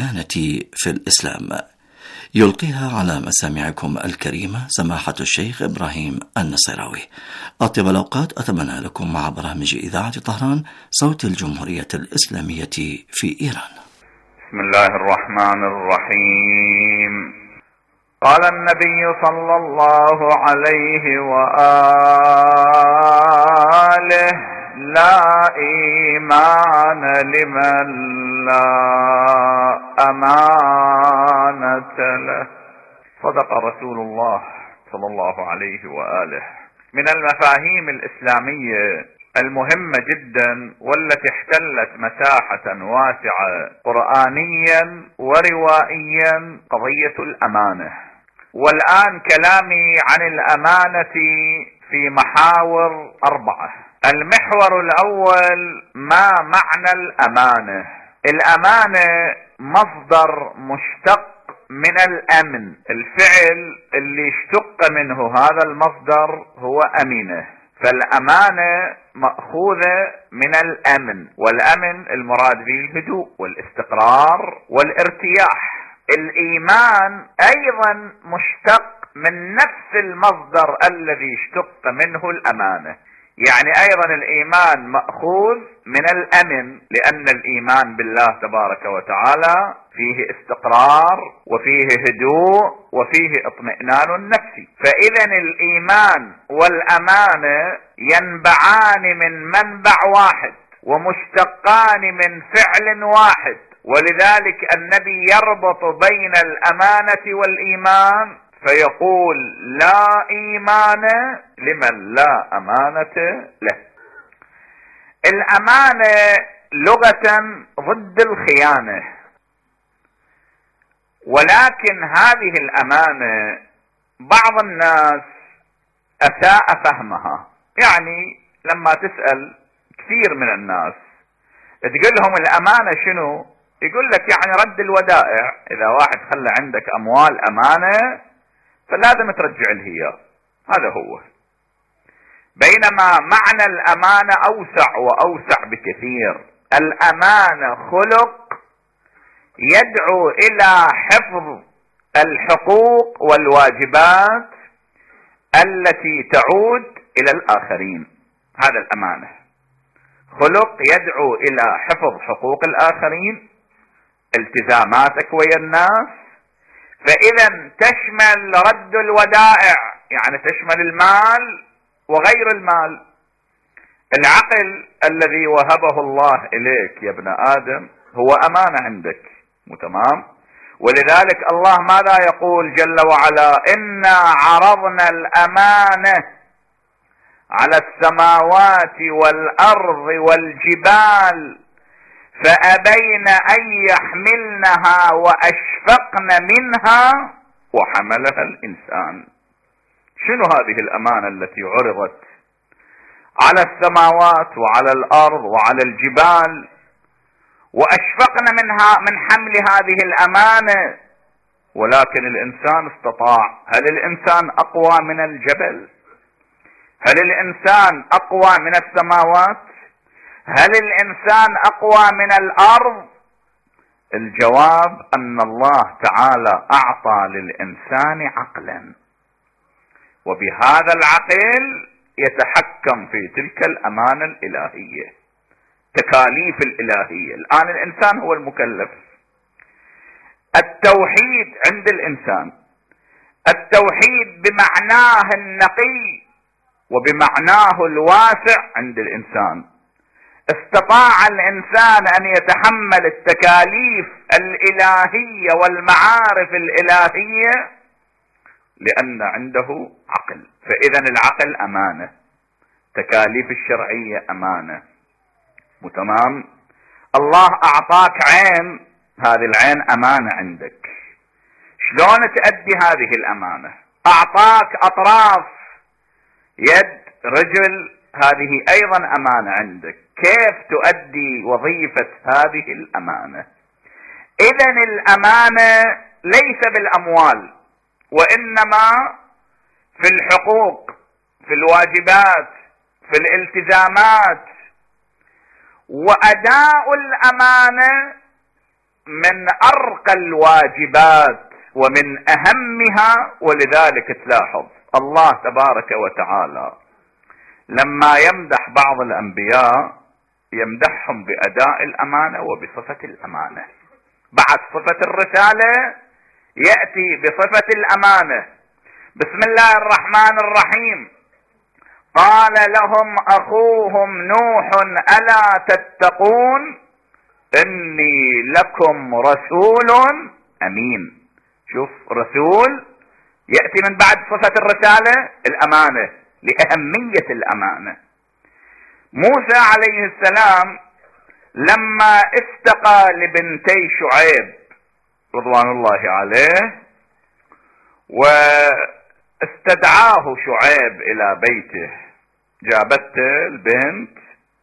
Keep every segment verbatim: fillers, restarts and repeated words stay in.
الأمانة في الإسلام، يلقيها على مسامعكم الكريمة سماحة الشيخ إبراهيم النصيراوي. أطيب الأوقات أتمنى لكم مع برامج إذاعة طهران صوت الجمهورية الإسلامية في إيران. بسم الله الرحمن الرحيم. قال النبي صلى الله عليه وآله: لا إيمان لمن لا أمانة له. صدق رسول الله صلى الله عليه وآله. من المفاهيم الإسلامية المهمة جدا والتي احتلت مساحة واسعة قرآنيا وروائيا قضية الأمانة. والآن كلامي عن الأمانة في محاور أربعة. المحور الأول: ما معنى الأمانة؟ الأمانة مصدر مشتق من الأمن، الفعل اللي اشتق منه هذا المصدر هو أمينة، فالأمانة مأخوذة من الأمن، والأمن المراد به الهدوء والاستقرار والارتياح. الإيمان أيضا مشتق من نفس المصدر الذي اشتق منه الأمانة، يعني أيضا الإيمان مأخوذ من الأمن، لأن الإيمان بالله تبارك وتعالى فيه استقرار وفيه هدوء وفيه اطمئنان نفسي. فإذا الإيمان والأمانة ينبعان من منبع واحد ومشتقان من فعل واحد، ولذلك النبي يربط بين الأمانة والإيمان فيقول: لا إيمان لمن لا أمانة له. الأمانة لغة ضد الخيانة، ولكن هذه الأمانة بعض الناس أساء فهمها. يعني لما تسأل كثير من الناس تقول لهم الأمانة شنو؟ يقول لك يعني رد الودائع. إذا واحد خلى عندك أموال أمانة فلازم ترجع له إياه، هذا هو. بينما معنى الأمانة أوسع وأوسع بكثير. الأمانة خلق يدعو إلى حفظ الحقوق والواجبات التي تعود إلى الآخرين. هذا الأمانة، خلق يدعو إلى حفظ حقوق الآخرين، التزاماتك ويا الناس. فإذا تشمل رد الودائع، يعني تشمل المال وغير المال. العقل الذي وهبه الله إليك يا ابن آدم هو أمانة عندك، مو تمام؟ ولذلك الله ماذا يقول جل وعلا؟ إنا عرضنا الأمانة على السماوات والأرض والجبال فأبين أن يحملنها وأشفقن منها وحملها الإنسان. شنو هذه الأمانة التي عرضت على السماوات وعلى الأرض وعلى الجبال وأشفقن منها من حمل هذه الأمانة؟ ولكن الإنسان استطاع. هل الإنسان أقوى من الجبل؟ هل الإنسان أقوى من السماوات؟ هل الإنسان أقوى من الأرض؟ الجواب أن الله تعالى أعطى للإنسان عقلا، وبهذا العقل يتحكم في تلك الأمانة الإلهية، تكاليف الإلهية. الآن الإنسان هو المكلف. التوحيد عند الإنسان، التوحيد بمعناه النقي وبمعناه الواسع عند الإنسان. استطاع الإنسان أن يتحمل التكاليف الإلهية والمعارف الإلهية لأن عنده عقل. فإذا العقل أمانة، تكاليف الشرعية أمانة، متمام؟ الله أعطاك عين، هذه العين أمانة عندك، شلون تؤدي هذه الأمانة؟ أعطاك أطراف، يد، رجل، هذه أيضا أمانة عندك، كيف تؤدي وظيفة هذه الأمانة؟ إذن الأمانة ليس بالأموال، وإنما في الحقوق، في الواجبات، في الالتزامات. وأداء الأمانة من ارقى الواجبات ومن اهمها. ولذلك تلاحظ الله تبارك وتعالى لما يمدح بعض الانبياء يمدحهم باداء الامانة وبصفة الامانة. بعد صفة الرسالة يأتي بصفة الامانة. بسم الله الرحمن الرحيم قال لهم اخوهم نوح الا تتقون اني لكم رسول امين. شوف، رسول يأتي من بعد صفة الرسالة الامانة لأهمية الامانة. موسى عليه السلام لما استقى لبنتي شعيب رضوان الله عليه واستدعاه شعيب الى بيته، جابته البنت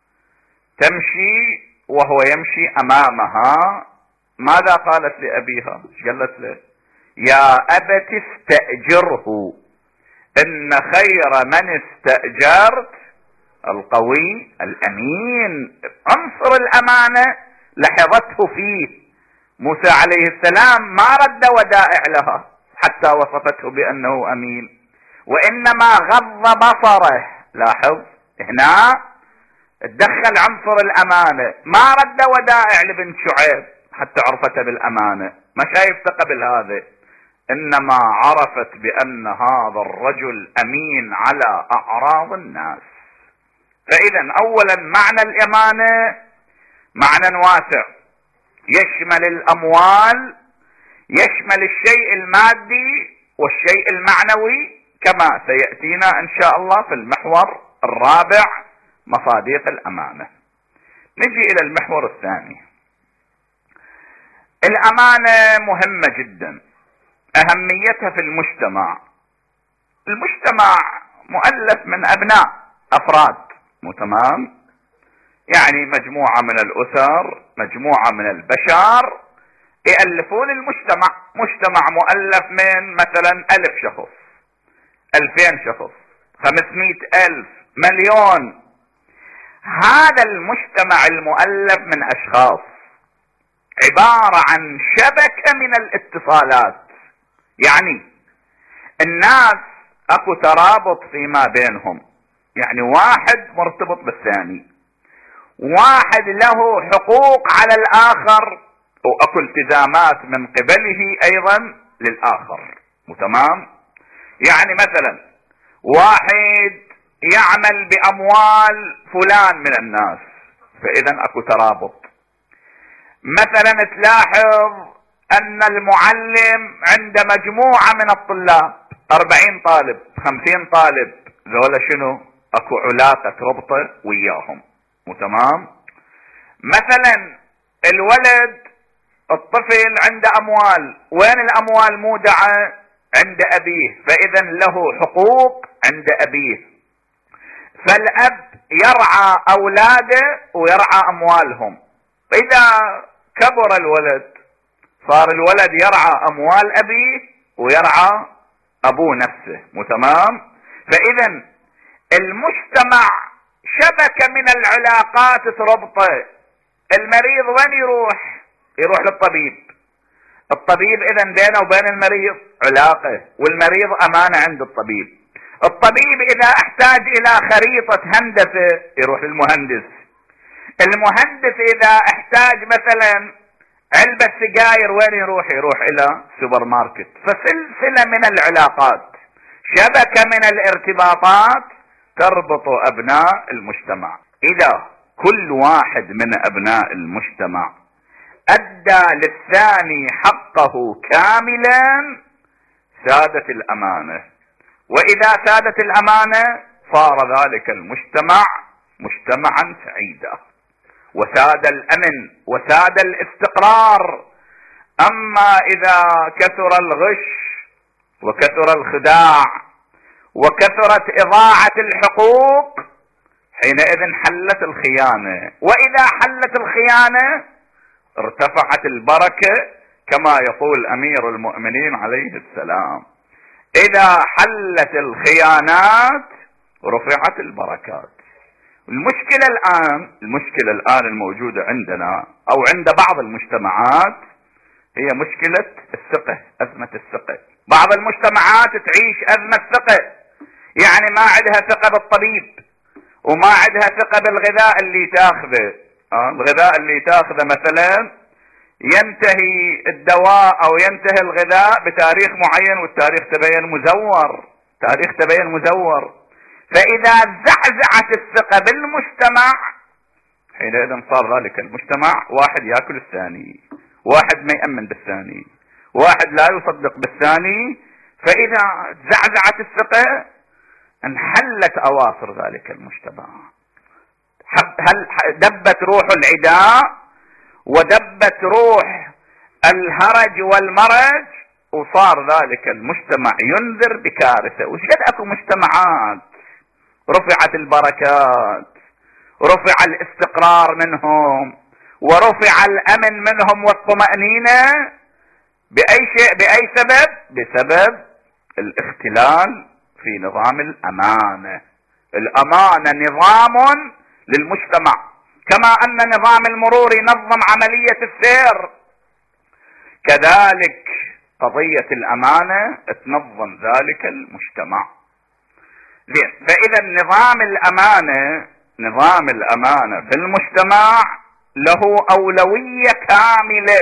تمشي وهو يمشي امامها. ماذا قالت لابيها؟ ايش قالت له؟ يا ابت استأجره ان خير من استأجرت القوي الامين. عنصر الامانة لحظته فيه. موسى عليه السلام ما رد ودائع لها حتى وصفته بانه امين، وانما غض بصره. لاحظ هنا تدخل عنصر الامانة، ما رد ودائع لبنت شعيب حتى عرفت بالامانة، ما شايفت قبل هذا، انما عرفت بان هذا الرجل امين على اعراض الناس. فاذا اولا معنى الامانة معنى واسع يشمل الاموال، يشمل الشيء المادي والشيء المعنوي، كما سيأتينا ان شاء الله في المحور الرابع مصادق الامانة. نجي الى المحور الثاني. الامانة مهمة جدا، اهميتها في المجتمع. المجتمع مؤلف من ابناء افراد، مو تمام؟ يعني مجموعة من الاسر، مجموعة من البشر يألفون المجتمع. مجتمع مؤلف من مثلا الف شخص، الفين شخص، خمسمائة الف، مليون. هذا المجتمع المؤلف من اشخاص عبارة عن شبكة من الاتصالات. يعني الناس اكو ترابط فيما بينهم، يعني واحد مرتبط بالثاني، واحد له حقوق على الاخر واكو التزامات من قبله ايضا للاخر، مو تمام؟ يعني مثلا واحد يعمل باموال فلان من الناس، فاذا اكو ترابط. مثلا تلاحظ ان المعلم عند مجموعة من الطلاب، اربعين طالب، خمسين طالب، ذولا شنو؟ اكو علاقة ربطة وياهم، مو تمام؟ مثلا الولد الطفل عنده اموال، وين الاموال مودعة؟ عند ابيه، فاذا له حقوق عند ابيه. فالاب يرعى اولاده ويرعى اموالهم. اذا كبر الولد صار الولد يرعى اموال ابيه ويرعى ابوه نفسه، مو تمام؟ فاذا المجتمع شبكة من العلاقات تربطه. المريض وين يروح؟ يروح للطبيب. الطبيب اذا بينه وبين المريض علاقة، والمريض امانة عند الطبيب. الطبيب اذا احتاج الى خريطة هندسة يروح للمهندس. المهندس اذا احتاج مثلا علبة سجاير وين يروح؟ يروح الى سوبر ماركت. فسلسلة من العلاقات، شبكة من الارتباطات تربط ابناء المجتمع. اذا كل واحد من ابناء المجتمع ادى للثاني حقه كاملا سادت الامانة. واذا سادت الامانة صار ذلك المجتمع مجتمعا سعيدا، وساد الامن وساد الاستقرار. اما اذا كثر الغش وكثر الخداع وكثرت اضاعة الحقوق حينئذ حلت الخيانة. واذا حلت الخيانة ارتفعت البركة، كما يقول امير المؤمنين عليه السلام: اذا حلت الخيانات رفعت البركات. المشكلة الان المشكلة الان الموجودة عندنا او عند بعض المجتمعات هي مشكلة الثقة، أزمة الثقة. بعض المجتمعات تعيش أزمة ثقة، يعني ما عندها ثقة بالطبيب، وما عندها ثقة بالغذاء اللي تاخذه. آه الغذاء اللي تاخذه مثلا ينتهي الدواء او ينتهي الغذاء بتاريخ معين، والتاريخ تبين مزور، تاريخ تبين مزور. فاذا زعزعت الثقة بالمجتمع، حينئذ صار ذلك المجتمع واحد ياكل الثاني، واحد ما يأمن بالثاني، واحد لا يصدق بالثاني. فاذا زعزعت الثقة انحلت اواصر ذلك المجتمع، هل دبت روح العداء ودبت روح الهرج والمرج، وصار ذلك المجتمع ينذر بكارثة. وشد اكو مجتمعات رفعت البركات، رفع الاستقرار منهم، ورفع الامن منهم والطمأنينة، باي شيء، باي سبب؟ بسبب الاختلال في نظام الامانة. الامانة نظام للمجتمع، كما ان نظام المرور ينظم عملية السير، كذلك قضية الامانة تنظم ذلك المجتمع. فاذا نظام الامانة، نظام الامانة في المجتمع له اولوية كاملة،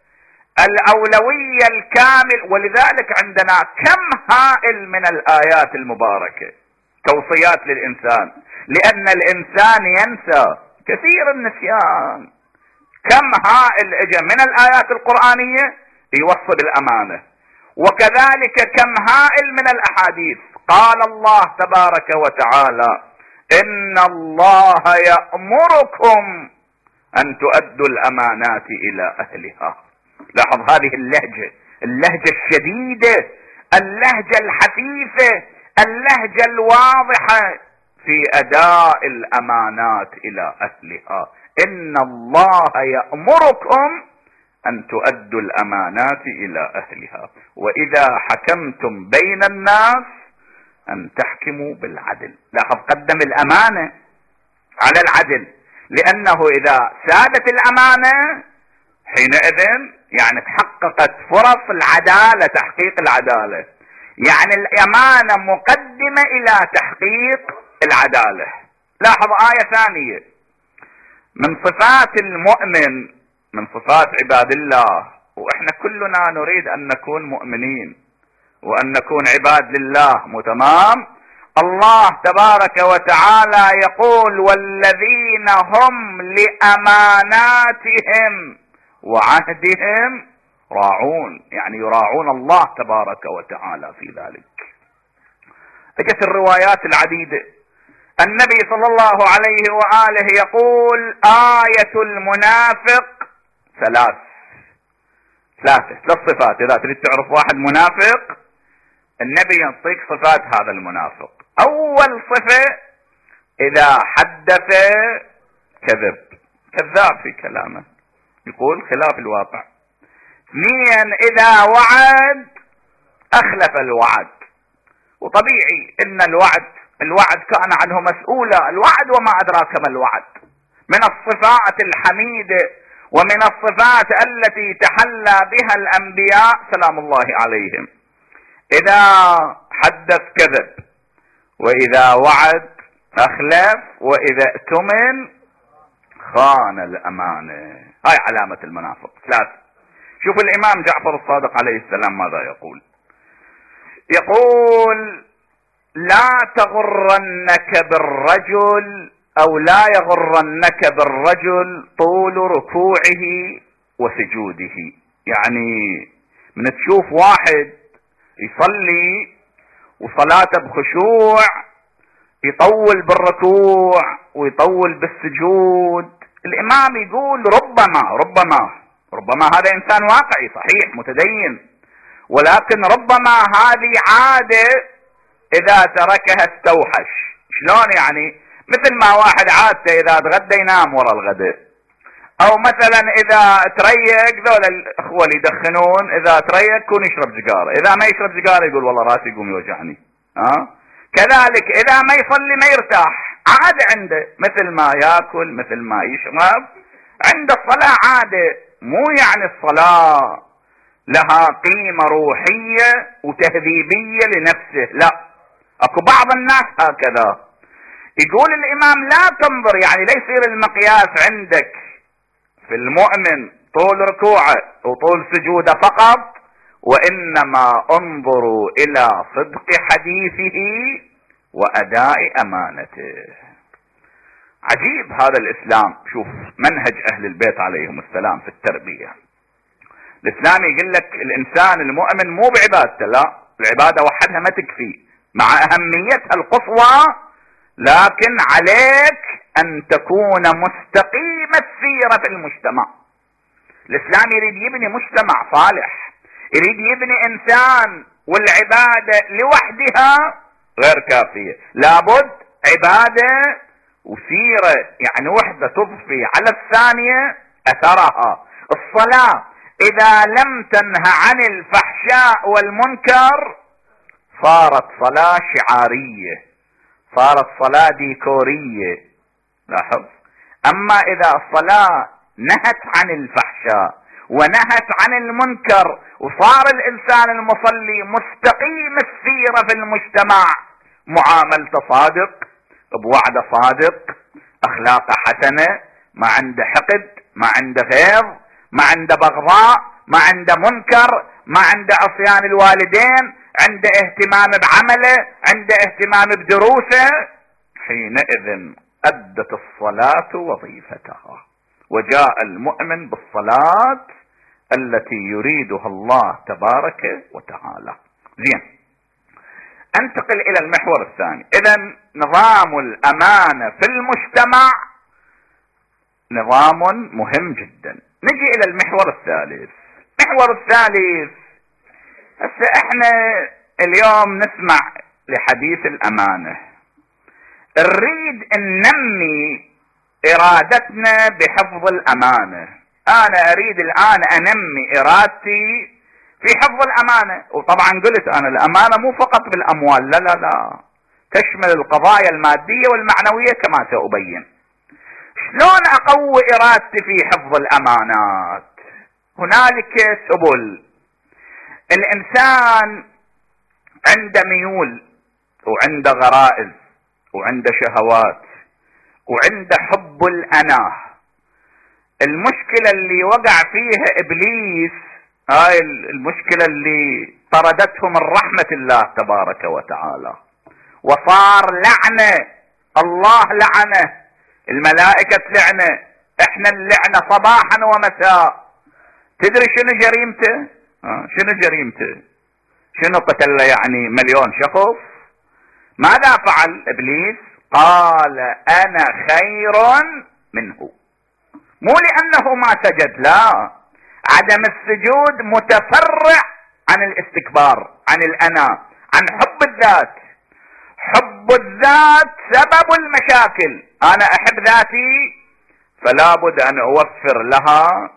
الاولوية الكامل. ولذلك عندنا كم هائل من الايات المباركة توصيات للانسان، لان الانسان ينسى كثير النسيان. كم هائل اجى من الايات القرآنية يوصي بالامانة، وكذلك كم هائل من الاحاديث. قال الله تبارك وتعالى: ان الله يأمركم ان تؤدوا الامانات الى اهلها. لاحظ هذه اللهجة، اللهجة الشديدة، اللهجة الحثيثة، اللهجة الواضحة في اداء الامانات الى اهلها. ان الله يأمركم ان تؤدوا الامانات الى اهلها، واذا حكمتم بين الناس ان تحكموا بالعدل. لاحظ قدم الامانة على العدل، لانه اذا سادت الامانة حينئذ يعني تحققت فرص العدالة، تحقيق العدالة. يعني الامانة مقدمة الى تحقيق العدالة. لاحظ آية ثانية من صفات المؤمن، من صفات عباد الله، واحنا كلنا نريد ان نكون مؤمنين وان نكون عباد لله متمام. الله تبارك وتعالى يقول: والذين هم لأماناتهم وعهدهم راعون، يعني يراعون الله تبارك وتعالى في ذلك. اجت الروايات العديدة، النبي صلى الله عليه وآله يقول: آية المنافق ثلاث، ثلاثة ثلاث صفات. إذا تريد تعرف واحد منافق، النبي يعطيك صفات هذا المنافق. أول صفة: إذا حدث كذب، كذاب في كلامه، يقول خلاف الواقع. اثنين: إذا وعد أخلف الوعد. وطبيعي إن الوعد الوعد كان عنه مسؤولا، الوعد وما أدراك ما الوعد، من الصفات الحميدة ومن الصفات التي تحلى بها الأنبياء سلام الله عليهم. إذا حدث كذب، وإذا وعد أخلف، وإذا اؤتمن خان الأمانة. هاي علامة المنافق. ثلاث. شوف الإمام جعفر الصادق عليه السلام ماذا يقول. يقول: لا تغرنك بالرجل أو لا يغرنك بالرجل طول ركوعه وسجوده. يعني من تشوف واحد يصلي وصلاته بخشوع، يطول بالركوع ويطول بالسجود، الإمام يقول ربما ربما ربما هذا إنسان واقعي صحيح متدين، ولكن ربما هذه عادة إذا تركها استوحش. شلون يعني؟ مثل ما واحد عادته إذا تغدى ينام ورا الغداء، أو مثلا إذا تريق، ذول الأخوة اللي يدخنون إذا تريق يكون يشرب سيجارة، إذا ما يشرب سيجارة يقول والله راسي يقوم يوجعني. أه؟ كذلك إذا ما يصلي ما يرتاح، عادة عنده، مثل ما يأكل مثل ما يشرب، عند الصلاة عادة. مو يعني الصلاة لها قيمة روحية وتهذيبية لنفسه، لا، اكو بعض الناس هكذا. يقول الامام لا تنظر، يعني لا يصير المقياس عندك في المؤمن طول ركوعه وطول سجوده فقط، وانما انظروا الى صدق حديثه واداء امانته. عجيب هذا الاسلام. شوف منهج اهل البيت عليهم السلام في التربية. الاسلام يقول لك الانسان المؤمن مو بعبادته، لا، العبادة وحدها ما تكفي مع اهميتها القصوى، لكن عليك ان تكون مستقيم السيرة في المجتمع. الاسلام يريد يبني مجتمع صالح، يريد يبني انسان، والعبادة لوحدها غير كافية، لابد عبادة وسيرة، يعني وحدة تضفي على الثانية اثرها. الصلاة اذا لم تنه عن الفحشاء والمنكر صارت صلاة شعارية، صارت صلاة ديكورية. لاحظ، اما اذا الصلاة نهت عن الفحشاء ونهت عن المنكر وصار الانسان المصلي مستقيم السيرة في المجتمع، معاملته صادق، بوعده صادق، اخلاقه حسنة، ما عنده حقد، ما عنده غيظ، ما عنده بغضاء، ما عنده منكر، ما عنده عصيان الوالدين، عنده اهتمام بعمله، عنده اهتمام بدروسه، حينئذ أدت الصلاة وظيفتها، وجاء المؤمن بالصلاة التي يريدها الله تبارك وتعالى. زين، انتقل الى المحور الثاني. اذا نظام الامانة في المجتمع نظام مهم جدا. نجي الى المحور الثالث. المحور الثالث، هسه احنا اليوم نسمع لحديث الامانة، نريد ان ننمي ارادتنا بحفظ الامانة. انا اريد الان انمي ارادتي في حفظ الامانة. وطبعا قلت انا الامانة مو فقط بالاموال، لا لا لا، تشمل القضايا المادية والمعنوية كما سأبين. شلون اقوي ارادتي في حفظ الامانات؟ هنالك سبل. الانسان عنده ميول وعنده غرائز وعنده شهوات وعنده حب الأنا. المشكلة اللي وقع فيها إبليس، هاي المشكلة اللي طردته من رحمة الله تبارك وتعالى، وصار لعنة، الله لعنه، الملائكة لعنة، احنا اللعنة صباحا ومساء. تدري شنو جريمته؟ آه شنو جريمته؟ شنو قتل يعني مليون شخص؟ ماذا فعل إبليس؟ قال أنا خير منه. مو لأنه ما سجد، لا، عدم السجود متفرع عن الاستكبار، عن الأنا، عن حب الذات. حب الذات سبب المشاكل. أنا أحب ذاتي فلا بد أن أوفر لها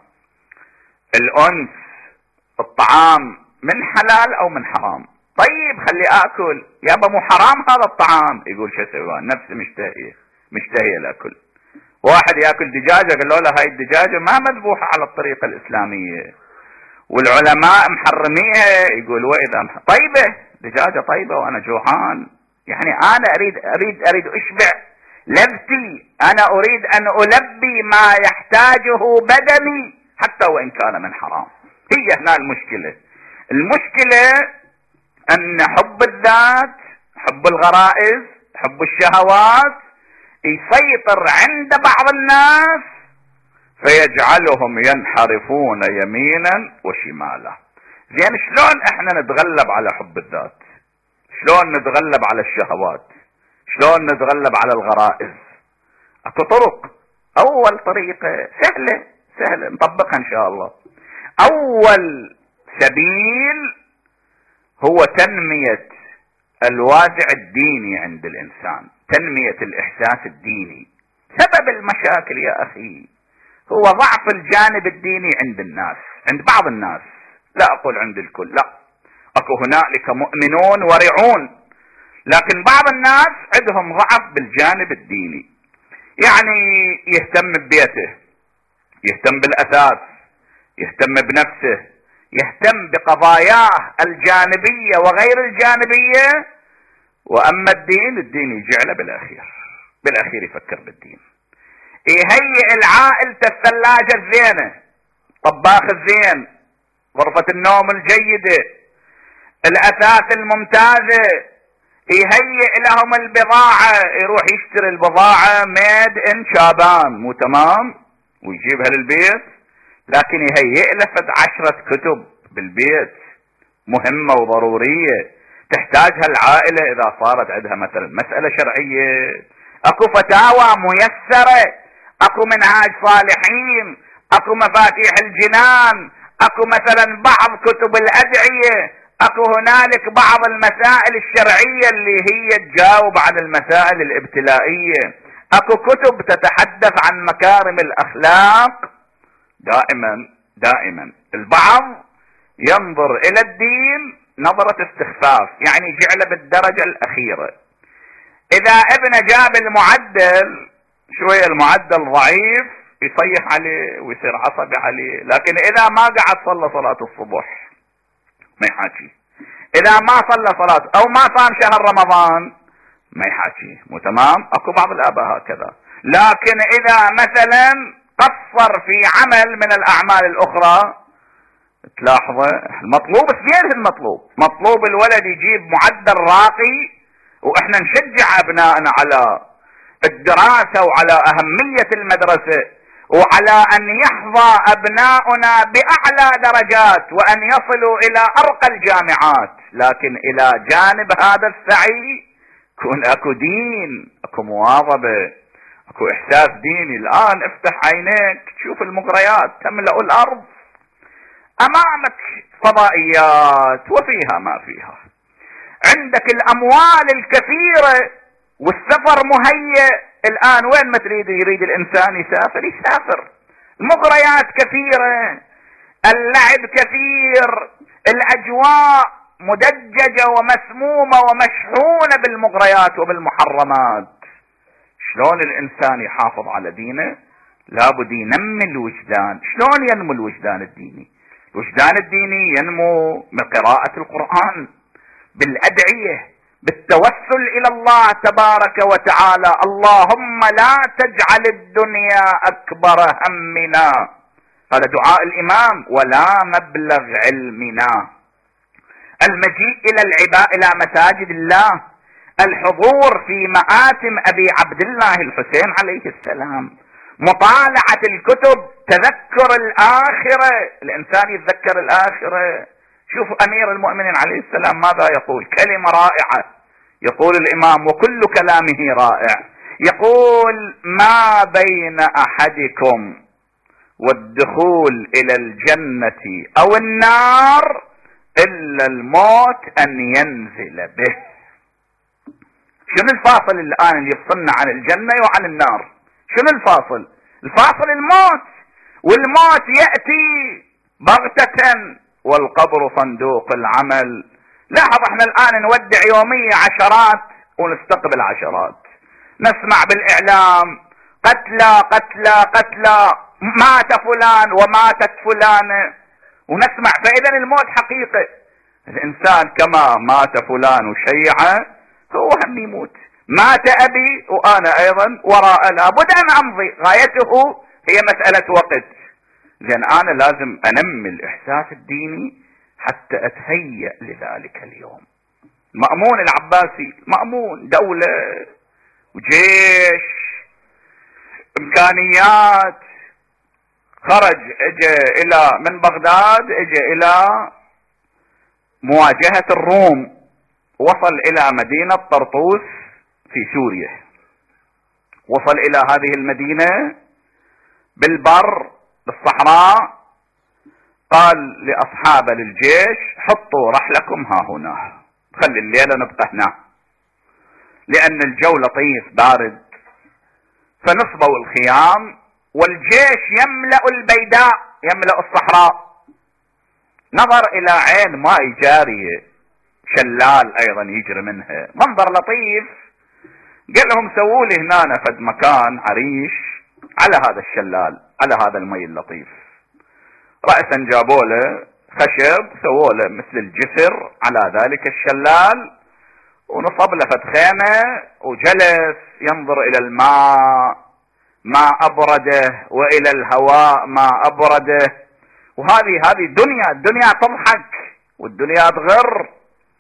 الأنس، الطعام من حلال أو من حرام. طيب خلي اكل، يابا مو حرام هذا الطعام. يقول شو اسوي؟ نفسي مشتهيه مشتهيه الاكل. واحد ياكل دجاجه، قال له لا هاي الدجاجه ما مذبوحه على الطريقه الاسلاميه والعلماء محرميها. يقول واذا مح... طيبه دجاجه طيبه وانا جوعان، يعني انا اريد اريد اريد اشبع لذتي، انا اريد ان البي ما يحتاجه بدني حتى وان كان من حرام. هي هنا المشكله. المشكله ان حب الذات، حب الغرائز، حب الشهوات يسيطر عند بعض الناس فيجعلهم ينحرفون يمينا وشمالا. زين، شلون احنا نتغلب على حب الذات؟ شلون نتغلب على الشهوات؟ شلون نتغلب على الغرائز؟ اكو طرق. اول طريقة سهلة سهلة نطبقها ان شاء الله. اول سبيل هو تنمية الوازع الديني عند الانسان، تنمية الاحساس الديني. سبب المشاكل يا اخي هو ضعف الجانب الديني عند الناس، عند بعض الناس، لا اقول عند الكل، لا، اكو هنالك مؤمنون ورعون، لكن بعض الناس عندهم ضعف بالجانب الديني. يعني يهتم ببيته، يهتم بالاثاث، يهتم بنفسه، يهتم بقضاياه الجانبية وغير الجانبية، وأما الدين الدين يجعله بالأخير، بالأخير يفكر بالدين. يهيئ العائلة الثلاجة الزينة، طباخ الزين، غرفة النوم الجيدة، الأثاث الممتازة، يهيئ لهم البضاعة، يروح يشتري البضاعة ميد ان شابان، مو تمام، ويجيبها للبيت، لكن يهيئ له فد عشرة كتب بالبيت مهمة وضرورية تحتاجها العائلة إذا صارت عندها مثلا مسألة شرعية، اكو فتاوى ميسرة، اكو منهاج صالحين، اكو مفاتيح الجنان، اكو مثلا بعض كتب الأدعية، اكو هنالك بعض المسائل الشرعية اللي هي تجاوب عن المسائل الابتلائية، اكو كتب تتحدث عن مكارم الأخلاق. دائما دائما البعض ينظر إلى الدين نظرة استخفاف، يعني جعله بالدرجة الأخيرة. إذا ابن جاب المعدل شوية المعدل ضعيف يصيح عليه ويصير عصبي عليه، لكن إذا ما قعد صلى صلاة الصبح ما يحاكي، إذا ما صلى صلاة أو ما صام شهر رمضان ما يحاكي، مو تمام؟ أكو بعض الآباء هكذا. لكن إذا مثلا قصر في عمل من الأعمال الأخرى تلاحظه المطلوب سبيل المطلوب، مطلوب الولد يجيب معدل راقي، وإحنا نشجع أبنائنا على الدراسة وعلى أهمية المدرسة، وعلى أن يحظى أبناؤنا بأعلى درجات وأن يصلوا إلى أرقى الجامعات، لكن إلى جانب هذا السعي يكون أكو دين، أكو مواظبة، أكو إحساس ديني. الآن افتح عينيك تشوف المغريات تملأ الأرض، أمامك فضائيات وفيها ما فيها، عندك الأموال الكثيرة والسفر مهيئ. الآن وين ما تريد يريد الإنسان يسافر يسافر، المغريات كثيرة، اللعب كثير، الأجواء مدججة ومسمومة ومشحونة بالمغريات وبالمحرمات. شلون الإنسان يحافظ على دينه؟ لابد ينمي الوجدان. شلون ينمو الوجدان الديني؟ الوجدان الديني ينمو من قراءة القرآن، بالأدعية، بالتوسل إلى الله تبارك وتعالى. اللهم لا تجعل الدنيا أكبر همنا، هذا دعاء الإمام، ولا مبلغ علمنا. المجيء إلى العباء إلى مساجد الله، الحضور في مآتم أبي عبد الله الحسين عليه السلام، مطالعة الكتب، تذكر الآخرة، الإنسان يتذكر الآخرة. شوفوا أمير المؤمنين عليه السلام ماذا يقول، كلمة رائعة، يقول الإمام وكل كلامه رائع، يقول ما بين أحدكم والدخول إلى الجنة أو النار إلا الموت أن ينزل به. شنو الفاصل الآن اللي يفصلنا عن الجنة وعن النار؟ شنو الفاصل؟ الفاصل الموت، والموت يأتي بغتة والقبر صندوق العمل. لاحظ احنا الآن نودع يومية عشرات ونستقبل عشرات، نسمع بالإعلام قتلى قتلى قتلى، مات فلان وماتت فلانة، ونسمع. فإذا الموت حقيقة، الإنسان كما مات فلان وشيعه هو هم يموت، مات أبي وأنا أيضا وراء لابد أن أمضي، غايته هي مسألة وقت. لأن أنا لازم أنمي الإحساس الديني حتى أتهيأ لذلك اليوم. مأمون العباسي، مأمون دولة وجيش إمكانيات، خرج اجى إلى من بغداد، اجى إلى مواجهة الروم، وصل إلى مدينة طرطوس في سوريا، وصل إلى هذه المدينة بالبر بالصحراء، قال لأصحابه للجيش حطوا رحلكم ها هنا، خلي الليلة نبقى هنا، لأن الجو لطيف بارد. فنصبوا الخيام والجيش يملأ البيداء، يملأ الصحراء. نظر إلى عين ماء جارية، شلال أيضا يجري منها، منظر لطيف. قال لهم سووا لي هنا فد مكان عريش على هذا الشلال، على هذا المي اللطيف. رأسا جابوا له خشب، سووا له مثل الجسر على ذلك الشلال، ونصب له فد خيمة، وجلس ينظر إلى الماء ما أبرده وإلى الهواء ما أبرده. وهذه هذه الدنيا، الدنيا تضحك والدنيا تغر.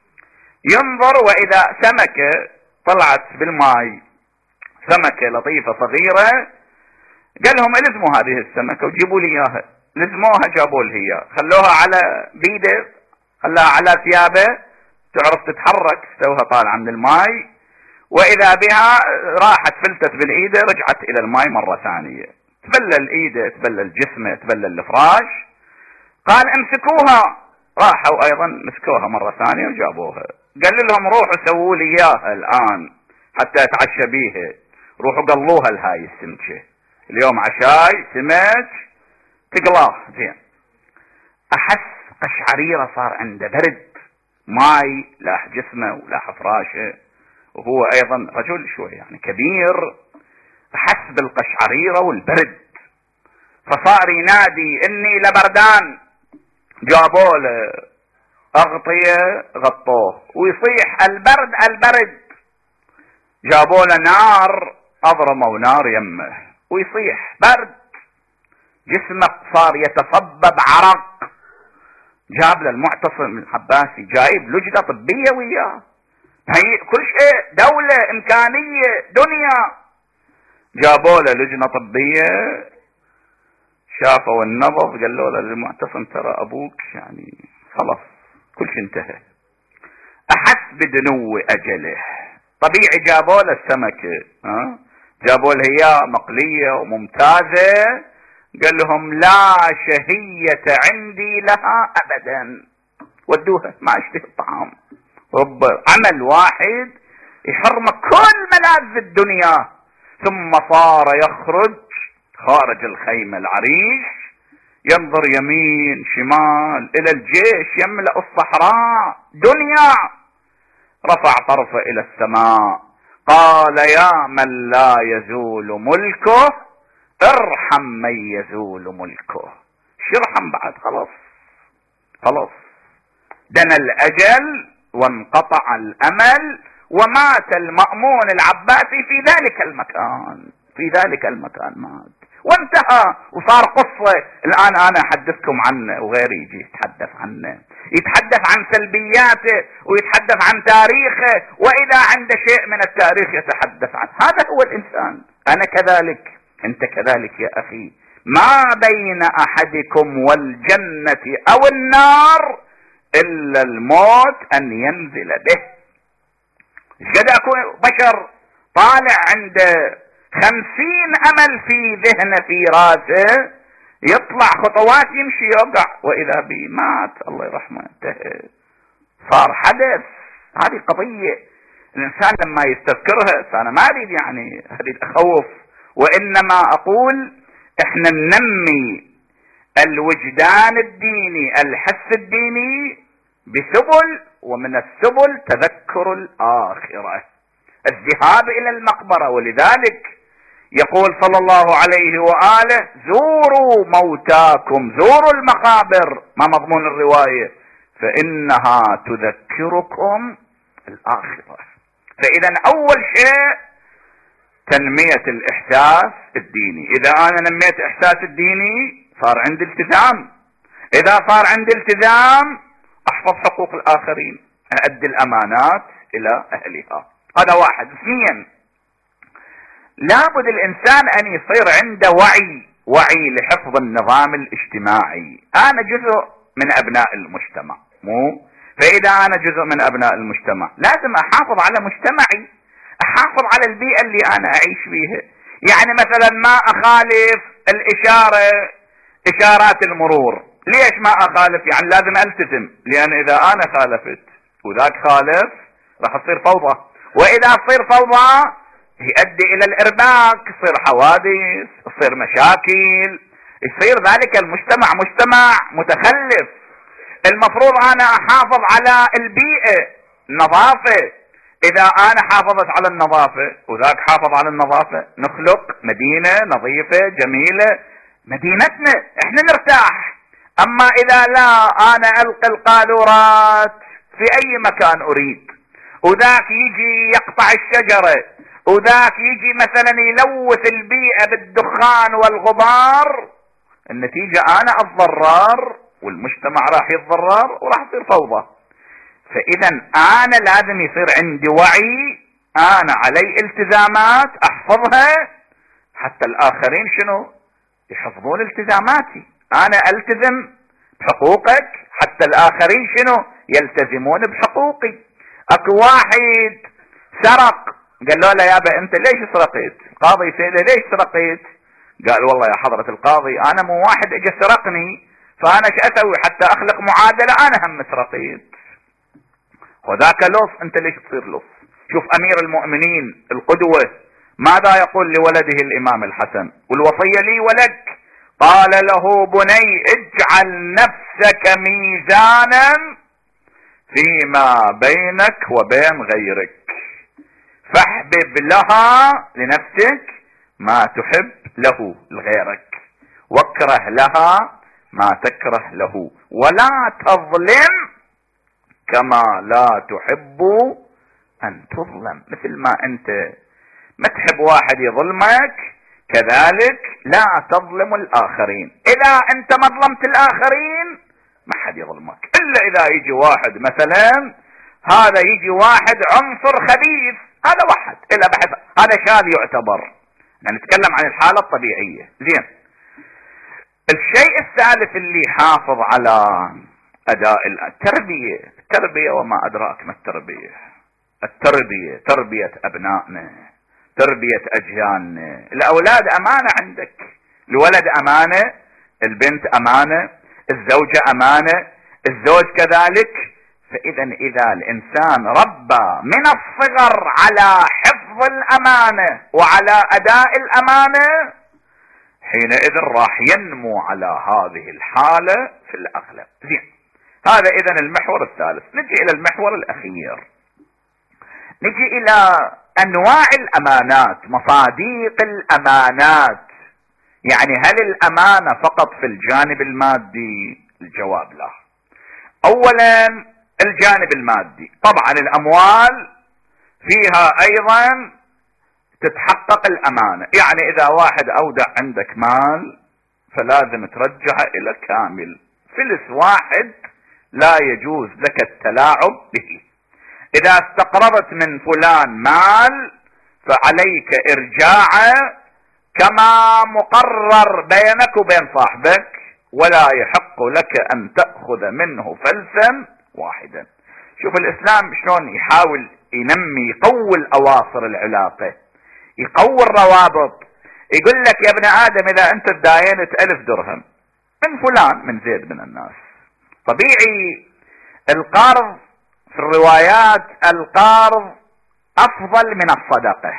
ينظر وإذا سمكة طلعت بالماء، سمكة لطيفة صغيرة، قال لهم الزموا هذه السمكة وجيبوا لي اياها. لزموها، جابوا له اياها، خلوها على بيده، خلاها على ثيابه تعرف تتحرك، سوها طالعه من الماء، واذا بها راحت فلتت من ايده، رجعت الى الماء مره ثانيه، تبلل ايده، تبلل جسمه، تبلل الفراش. قال امسكوها، راحوا ايضا مسكوها مره ثانيه وجابوها. قال لهم روحوا سووا لي اياها الان حتى اتعشى بيها. روحوا قلوها لهاي السمكه، اليوم عشاي سمك تقلاه زين. احس قشعريره، صار عنده برد، ماي لاح جسمه ولاح فراشه، وهو ايضا رجل شوي يعني كبير، احس بالقشعريره والبرد، فصار ينادي اني لبردان. جابوا له اغطيه غطوه، ويصيح البرد البرد. جابوا له نار، اضرموا نار يمه ويصيح برد، جسمه صار يتصبب عرق. جاب له المعتصم العباسي، جايب لجنه طبيه وياه، هي كل شيء دوله امكانيه دنيا. جابوا له لجنه طبيه، شافوا النبض، قالوا له للمعتصم ترى ابوك يعني خلاص كل شيء انتهى، احس بدنو اجله. طبيعي جابوا له السمكه، ها جابوا له اياه مقليه وممتازه. قال لهم لا شهيه عندي لها ابدا، ودوها ما اشتهي الطعام. رب عمل واحد يحرمك كل ملاذ الدنيا. ثم صار يخرج خارج الخيمه العريش، ينظر يمين شمال الى الجيش يملأ الصحراء دنيا. رفع طرفه الى السماء، قال يا من لا يزول ملكه ارحم من يزول ملكه. شو يرحم بعد؟ خلاص خلاص دنا الاجل وانقطع الامل، ومات المأمون العباسي في ذلك المكان، في ذلك المكان مات وانتهى، وصار قصة. الآن أنا أحدثكم عنه وغيري يجي يتحدث عنه، يتحدث عن سلبياته ويتحدث عن تاريخه، وإذا عنده شيء من التاريخ يتحدث عنه. هذا هو الإنسان. أنا كذلك، أنت كذلك يا أخي. ما بين أحدكم والجنة أو النار إلا الموت أن ينزل به. قد أكون بشر طالع عنده خمسين أمل في ذهنه في راسه، يطلع خطوات يمشي يوقع، وإذا بي مات الله يرحمه انتهى، صار حدث. هذه قضية الإنسان لما يستذكرها، أنا ما أريد يعني أريد أخوف، وإنما أقول إحنا ننمي الوجدان الديني، الحس الديني بسبل، ومن السبل تذكر الآخرة، الذهاب إلى المقبرة. ولذلك يقول صلى الله عليه وآله زوروا موتاكم، زوروا المقابر. ما مضمون الرواية؟ فإنها تذكركم الآخرة. فإذا أول شيء تنمية الإحساس الديني. إذا أنا نميت إحساس الديني صار عندي التزام، إذا صار عندي التزام أحفظ حقوق الآخرين، أؤدي الأمانات إلى أهلها. هذا واحد. اثنين، لابد الإنسان أن يصير عنده وعي، وعي لحفظ النظام الاجتماعي. أنا جزء من أبناء المجتمع، مو فإذا أنا جزء من أبناء المجتمع لازم أحافظ على مجتمعي، أحافظ على البيئة اللي أنا أعيش فيها. يعني مثلا ما أخالف الإشارة، إشارات المرور. ليش ما أخالف؟ يعني لازم ألتزم، لأن إذا أنا خالفت وذاك خالف راح تصير فوضى، وإذا تصير فوضى يؤدي إلى الإرباك، يصير حوادث، يصير مشاكل، يصير ذلك المجتمع مجتمع متخلف. المفروض أنا أحافظ على البيئة، النظافة. إذا أنا حافظت على النظافة وذاك حافظ على النظافة، نخلق مدينة نظيفة جميلة، مدينتنا احنا نرتاح. اما اذا لا، انا القي القاذورات في اي مكان اريد، وذاك يجي يقطع الشجرة، وذاك يجي مثلا يلوث البيئة بالدخان والغبار، النتيجة انا الضرار والمجتمع راح يتضرر وراح يصير فوضى. فاذا انا لازم يصير عندي وعي، انا علي التزامات احفظها حتى الاخرين شنو يحفظون التزاماتي. انا التزم بحقوقك حتى الاخرين شنو يلتزمون بحقوقي. اكو واحد سرق، قال له لا يابا انت ليش سرقت؟ القاضي سأله ليش سرقت؟ قال والله يا حضرة القاضي انا مو واحد اجى سرقني، فانا شو اسوي حتى اخلق معادلة انا هم سرقت. وذاك لص، انت ليش تصير لص؟ شوف امير المؤمنين القدوة ماذا يقول لولده الامام الحسن، والوصية لي ولك، قال له بني اجعل نفسك ميزانا فيما بينك وبين غيرك، فاحبب لها لنفسك ما تحب له لغيرك، واكره لها ما تكره له، ولا تظلم كما لا تحب ان تظلم. مثل ما انت ما تحب واحد يظلمك كذلك لا تظلم الاخرين. اذا انت ما ظلمت الاخرين ما حد يظلمك، الا اذا يجي واحد مثلا، هذا يجي واحد عنصر خبيث، هذا واحد الا بحث، هذا شاذ يعتبر. نتكلم عن الحالة الطبيعية. زين، الشيء الثالث اللي حافظ على اداء التربية. التربية وما ادراك ما التربية. التربية تربية ابنائنا، تربية اجيالنا. الاولاد امانة عندك، الولد امانة، البنت امانة، الزوجة امانة، الزوج كذلك. فاذا اذا الانسان ربى من الصغر على حفظ الامانة وعلى اداء الامانة، حينئذ راح ينمو على هذه الحالة في الاغلب. زين، هذا اذا المحور الثالث. نجي الى المحور الاخير، نجي الى انواع الامانات، مصاديق الامانات. يعني هل الامانة فقط في الجانب المادي؟ الجواب لا. اولا الجانب المادي، طبعا الاموال فيها ايضا تتحقق الامانة. يعني اذا واحد اودع عندك مال فلازم ترجعه الى كامل. فلس واحد لا يجوز لك التلاعب به. اذا استقرضت من فلان مال فعليك ارجاعه كما مقرر بينك وبين صاحبك، ولا يحق لك ان تأخذ منه فلسا واحدا. شوف الاسلام شلون يحاول ينمي، يقوي اواصر العلاقة، يقوي الروابط. يقول لك يا ابن ادم اذا انت تداينت الف درهم من فلان من زيد من الناس، طبيعي القرض في الروايات القرض افضل من الصدقة.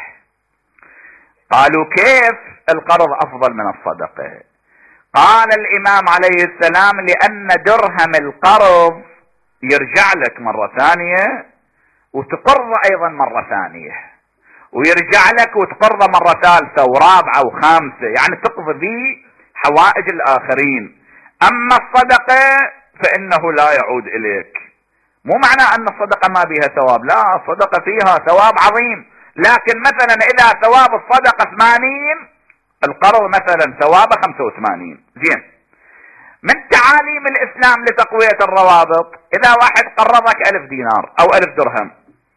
قالوا كيف القرض افضل من الصدقة؟ قال الامام عليه السلام لان درهم القرض يرجع لك مرة ثانية وتقرض ايضا مرة ثانية، ويرجع لك وتقرض مرة ثالثة ورابعة وخامسة، يعني تقضي به حوائج الاخرين. اما الصدقة فانه لا يعود اليك. مو معنى ان الصدقة ما بها ثواب، لا، الصدقة فيها ثواب عظيم، لكن مثلا اذا ثواب الصدقة ثمانين، القرض مثلا ثوابه خمسة وثمانين. زين، من تعاليم الاسلام لتقوية الروابط، اذا واحد قرضك الف دينار او الف درهم،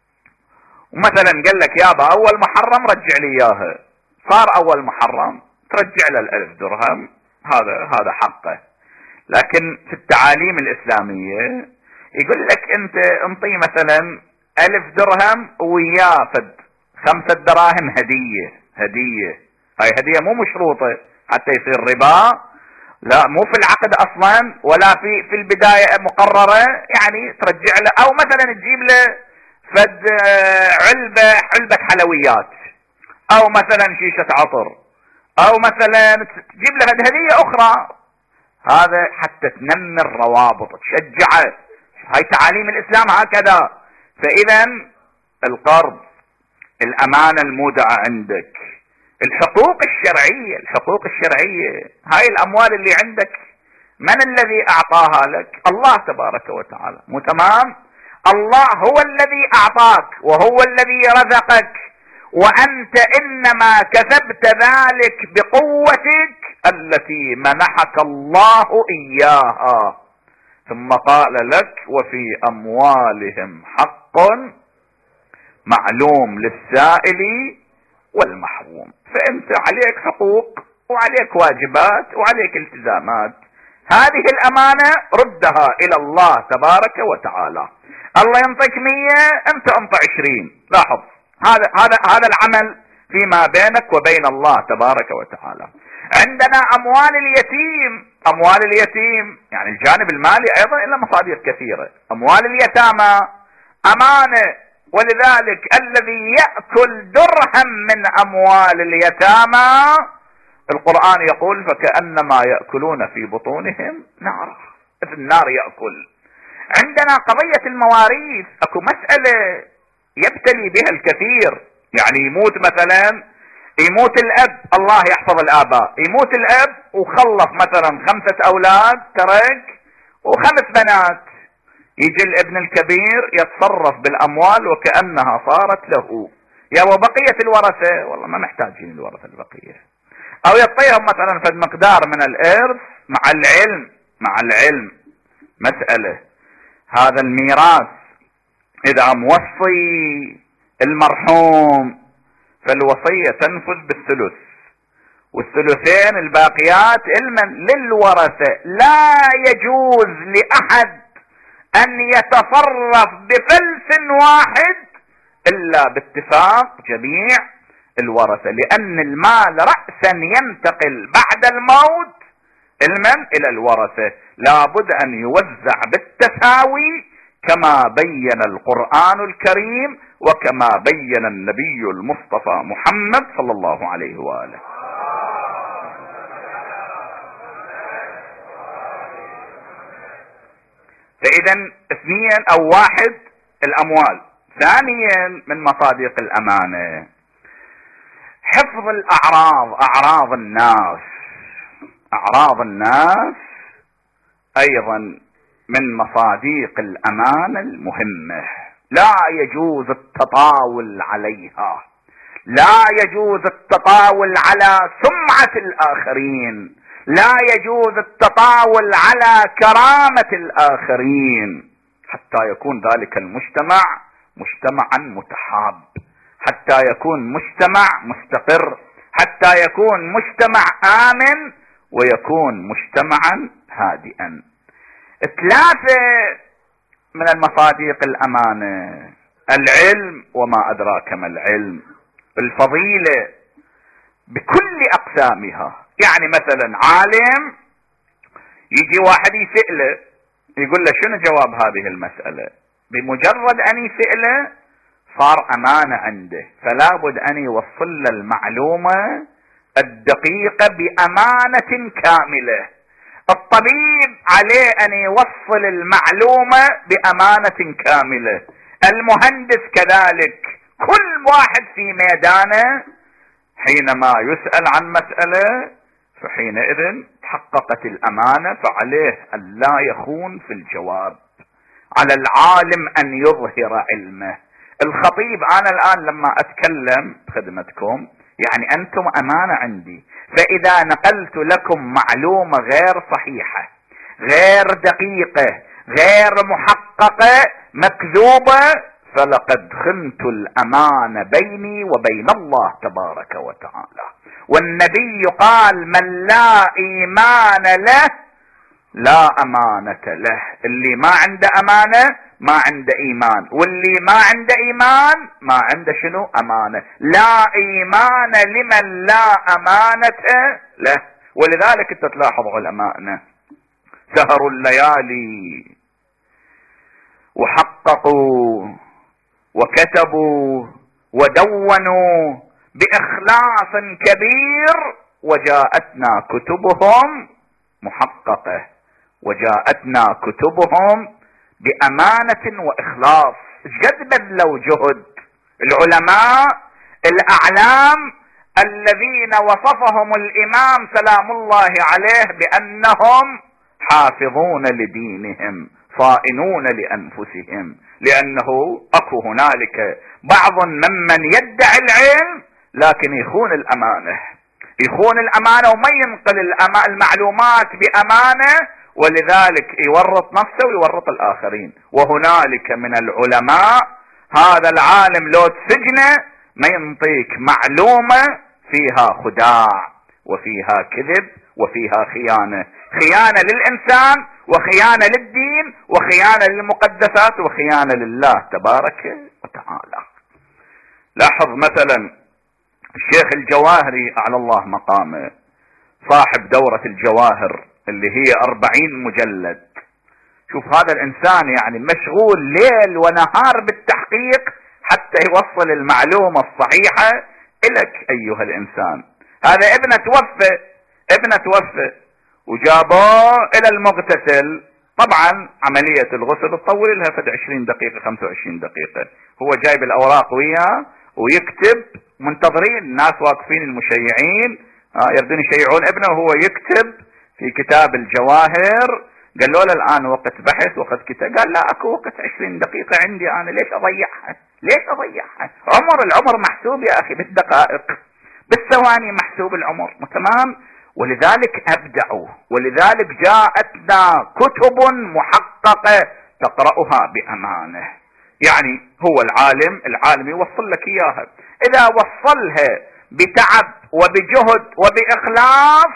ومثلا قال لك يابا اول محرم رجع لي اياها، صار اول محرم ترجع له الالف درهم، هذا هذا حقه. لكن في التعاليم الاسلامية يقول لك انت انطي مثلا الف درهم وياه فد خمسة دراهم هدية. هدية هاي هدية مو مشروطة حتى يصير ربا، لا، مو في العقد اصلا ولا في في البداية مقررة، يعني ترجع له. او مثلا تجيب له فد علبة علبة حلويات، او مثلا شيشة عطر، او مثلا تجيب له هدية اخرى، هذا حتى تنمي الروابط تشجعه. هاي تعاليم الاسلام هكذا. فاذا القرض، الامانة المودعة عندك، الحقوق الشرعية، الحقوق الشرعية، هاي الاموال اللي عندك من الذي اعطاها لك؟ الله تبارك وتعالى. مو تمام؟ الله هو الذي اعطاك وهو الذي رزقك، وانت انما كسبت ذلك بقوتك التي منحك الله اياها. ثم قال لك وفي اموالهم حق معلوم للسائل والمحروم. فانت عليك حقوق وعليك واجبات وعليك التزامات، هذه الامانة ردها الى الله تبارك وتعالى. الله ينطيك مية، انت انطى عشرين. لاحظ، هذا هذا هذا العمل فيما بينك وبين الله تبارك وتعالى. عندنا اموال اليتيم، اموال اليتيم يعني الجانب المالي ايضا له مصادر كثيرة. اموال اليتامى امانة، ولذلك الذي يأكل درهم من اموال اليتامى القرآن يقول فكأنما يأكلون في بطونهم نارا، في النار يأكل. عندنا قضية المواريث، اكو مسألة يبتلي بها الكثير، يعني يموت مثلا، يموت الاب، الله يحفظ الاباء، يموت الاب وخلص مثلا خمسة اولاد ترك وخمس بنات، يجي الابن الكبير يتصرف بالاموال وكأنها صارت له. يا وبقية الورثة والله ما محتاجين الورثة البقية، او يعطيهم مثلا فد مقدار من الارث، مع العلم مع العلم مسألة هذا الميراث اذا موصي المرحوم فالوصية تنفذ بالثلث، والثلثين الباقيات علما للورثة. لا يجوز لأحد أن يتصرف بفلس واحد إلا باتفاق جميع الورثة، لأن المال رأسا ينتقل بعد الموت علما إلى الورثة، لابد أن يوزع بالتساوي كما بين القرآن الكريم وكما بين النبي المصطفى محمد صلى الله عليه وآله. فإذا اثنين أو واحد الأموال. ثانيا من مصادق الأمانة حفظ الأعراض، أعراض الناس. أعراض الناس أيضا من مصادق الأمانة المهمة، لا يجوز التطاول عليها، لا يجوز التطاول على سمعة الآخرين، لا يجوز التطاول على كرامة الآخرين، حتى يكون ذلك المجتمع مجتمعا متحاب، حتى يكون مجتمع مستقر، حتى يكون مجتمع آمن، ويكون مجتمعا هادئا. ثلاثة من المصادق الأمانة العلم، وما أدراك ما العلم، الفضيلة بكل أقسامها. يعني مثلا عالم يجي واحد يسأله يقول له شنو جواب هذه المسألة، بمجرد أن يسأله صار أمانة عنده، فلا بد أن يوصل له المعلومة الدقيقة بأمانة كاملة. الطبيب عليه أن يوصل المعلومة بأمانة كاملة، المهندس كذلك، كل واحد في ميدانه حينما يسأل عن مسألة فحينئذ تحققت الأمانة، فعليه أن لا يخون في الجواب، على العالم أن يظهر علمه. الخطيب أنا الآن لما أتكلم بخدمتكم يعني أنتم أمانة عندي، فإذا نقلت لكم معلومة غير صحيحة، غير دقيقة، غير محققة، مكذوبة، فلقد خنت الأمانة بيني وبين الله تبارك وتعالى. والنبي قال من لا إيمان له لا أمانة له. اللي ما عنده أمانة ما عنده إيمان، واللي ما عنده إيمان ما عنده شنو؟ أمانة. لا إيمان لمن لا أمانة له. ولذلك انت تلاحظ علماءنا سهروا الليالي وحققوا وكتبوا ودونوا بإخلاص كبير، وجاءتنا كتبهم محققة، وجاءتنا كتبهم بأمانة وإخلاص. قد بذلوا جهد العلماء الأعلام الذين وصفهم الإمام سلام الله عليه بأنهم حافظون لدينهم صائنون لأنفسهم، لأنه أكو هنالك بعض ممن يدعي العلم لكن يخون الأمانة، يخون الأمانة وما ينقل المعلومات بأمانة، ولذلك يورط نفسه ويورط الآخرين. وهنالك من العلماء هذا العالم لو تسجنه ما ينطيك معلومة فيها خداع وفيها كذب وفيها خيانة، خيانة للإنسان وخيانة للدين وخيانة للمقدسات وخيانة لله تبارك وتعالى. لاحظ مثلا الشيخ الجواهري أعلى الله مقامه، صاحب دورة الجواهر اللي هي أربعين مجلد. شوف هذا الإنسان يعني مشغول ليل ونهار بالتحقيق حتى يوصل المعلومة الصحيحة إليك أيها الإنسان. هذا ابنه توفى، ابنه توفى وجابوه إلى المغتسل. طبعا عملية الغسل تطول لها فد عشرين دقيقة خمسة وعشرين دقيقة، هو جايب الأوراق وياه ويكتب، منتظرين الناس واقفين المشيعين آه يردون يشيعون ابنه وهو يكتب في كتاب الجواهر. قالوا له الآن وقت بحث وقت كتاب، قال لا أكو وقت عشرين دقيقة عندي أنا، ليش أضيعها ليش أضيعها عمر العمر محسوب يا أخي بالدقائق بالثواني محسوب العمر تمام. ولذلك أبدعوا، ولذلك جاءتنا كتب محققة تقرأها بأمانة. يعني هو العالم العالم يوصل لك إياها، إذا وصلها بتعب وبجهد وبإخلاص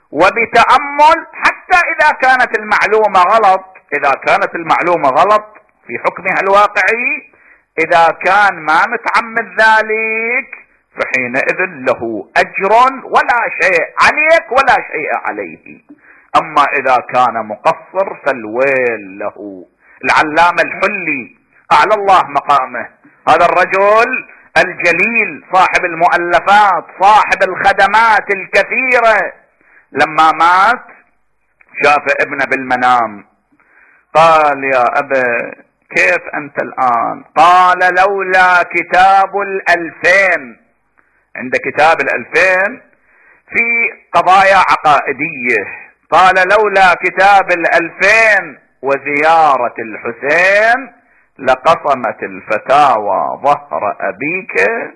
وبتأمل، حتى إذا كانت المعلومة غلط، إذا كانت المعلومة غلط في حكمها الواقعي، إذا كان ما متعمد ذلك فحينئذ له أجر ولا شيء عليك ولا شيء عليه. أما إذا كان مقصر فالويل له. العلامة الحلي أعلى الله مقامه، هذا الرجل الجليل صاحب المؤلفات صاحب الخدمات الكثيرة، لما مات شاف ابنه بالمنام قال يا أبا كيف أنت الآن؟ قال لولا كتاب الألفين، عند كتاب الألفين في قضايا عقائدية، قال لولا كتاب الألفين وزيارة الحسين لقصمت الفتاوى ظهر أبيك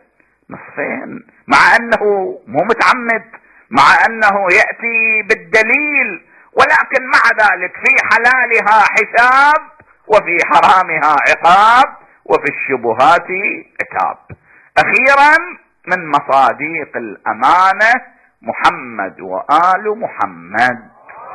نصفين، مع أنه مو متعمد، مع أنه يأتي بالدليل، ولكن مع ذلك في حلالها حساب وفي حرامها عقاب وفي الشبهات عتاب. أخيرا من مصاديق الأمانة محمد وآل محمد.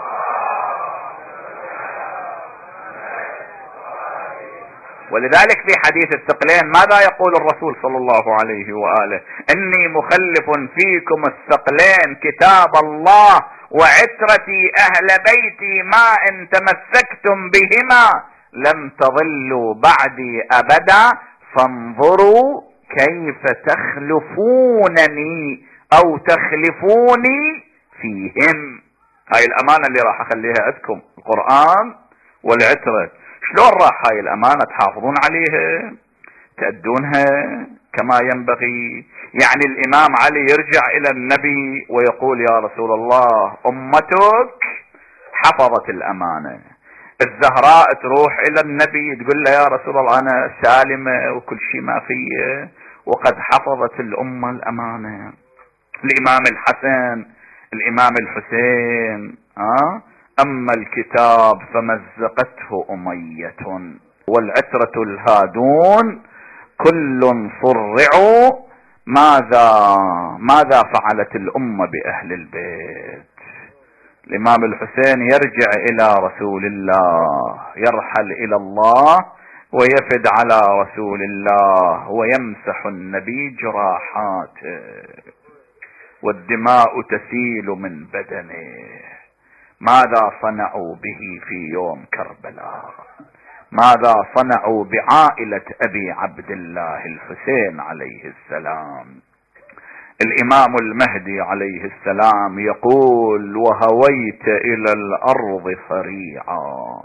ولذلك في حديث الثقلين ماذا يقول الرسول صلى الله عليه وآله؟ إني مخلف فيكم الثقلين كتاب الله وعترتي أهل بيتي، ما إن تمسكتم بهما لم تضلوا بعدي أبدا، فانظروا كيف تخلفونني أو تخلفوني فيهم. هاي الأمانة اللي راح أخليها عندكم، القرآن والعترة. شلون راح هاي الأمانة تحافظون عليها تأدونها كما ينبغي؟ يعني الإمام علي يرجع إلى النبي ويقول يا رسول الله أمتك حفظت الأمانة. الزهراء تروح إلى النبي تقول له يا رسول الله أنا سالمة وكل شيء ما فيه وقد حفظت الأمة الأمانة. الإمام الحسن الإمام الحسين آه أما الكتاب فمزقته أمية والعترة الهادون كل صرعوا، ماذا ماذا فعلت الأمة بأهل البيت؟ الإمام الحسين يرجع إلى رسول الله، يرحل إلى الله ويفد على رسول الله ويمسح النبي جراحاته والدماء تسيل من بدنه. ماذا صنعوا به في يوم كربلاء؟ ماذا صنعوا بعائلة أبي عبد الله الحسين عليه السلام؟ الإمام المهدي عليه السلام يقول وهويت إلى الأرض صريعا